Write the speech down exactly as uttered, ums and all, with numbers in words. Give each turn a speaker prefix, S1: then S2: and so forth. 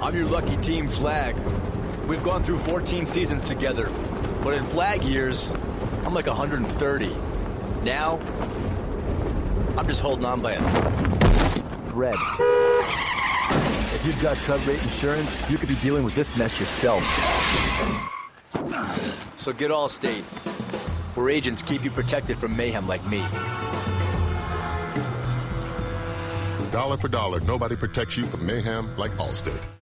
S1: I'm your lucky team, Flag. We've gone through fourteen seasons together, but in Flag years, I'm like one hundred thirty. Now, I'm just holding on by a thread. If you've got cut rate insurance, you could be dealing with this mess yourself. So get Allstate, where agents keep you protected from mayhem like me.
S2: Dollar for dollar, nobody protects you from mayhem like Allstate.